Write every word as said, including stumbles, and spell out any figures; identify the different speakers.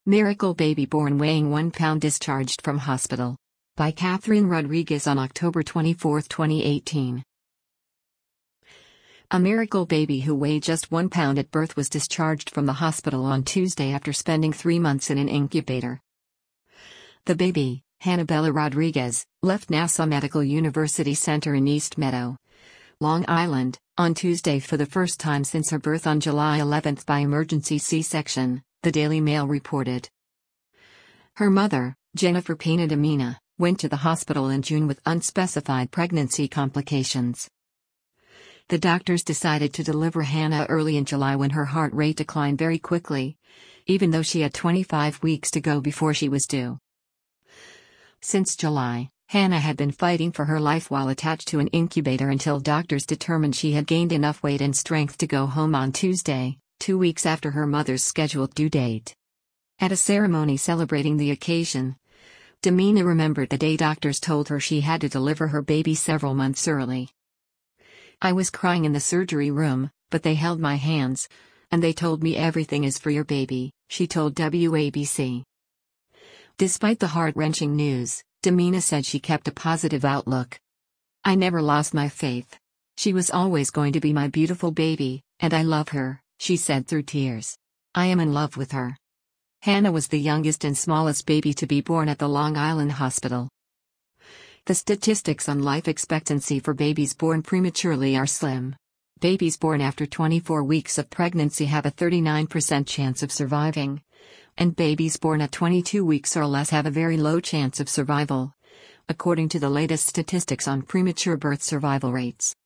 Speaker 1: Miracle baby born weighing one pound discharged from hospital. By Catherine Rodriguez on October twenty-fourth, twenty eighteen. A miracle baby who weighed just one pound at birth was discharged from the hospital on Tuesday after spending three months in an incubator. The baby, Hannabella Rodriguez, left Nassau Medical University Center in East Meadow, Long Island, on Tuesday for the first time since her birth on July eleventh by emergency C-section, the Daily Mail reported. Her mother, Jennifer Pena-Domina, went to the hospital in June with unspecified pregnancy complications. The doctors decided to deliver Hannah early in July when her heart rate declined very quickly, even though she had twenty-five weeks to go before she was due. Since July, Hannah had been fighting for her life while attached to an incubator until doctors determined she had gained enough weight and strength to go home on Tuesday, two weeks after her mother's scheduled due date. At a ceremony celebrating the occasion, Domina remembered the day doctors told her she had to deliver her baby several months early. "I was crying in the surgery room, but they held my hands, and they told me everything is for your baby," she told W A B C. Despite the heart-wrenching news, Domina said she kept a positive outlook. "I never lost my faith. She was always going to be my beautiful baby, and I love her," she said through tears. "I am in love with her." Hannah was the youngest and smallest baby to be born at the Long Island Hospital. The statistics on life expectancy for babies born prematurely are slim. Babies born after twenty-four weeks of pregnancy have a thirty-nine percent chance of surviving, and babies born at twenty-two weeks or less have a very low chance of survival, according to the latest statistics on premature birth survival rates.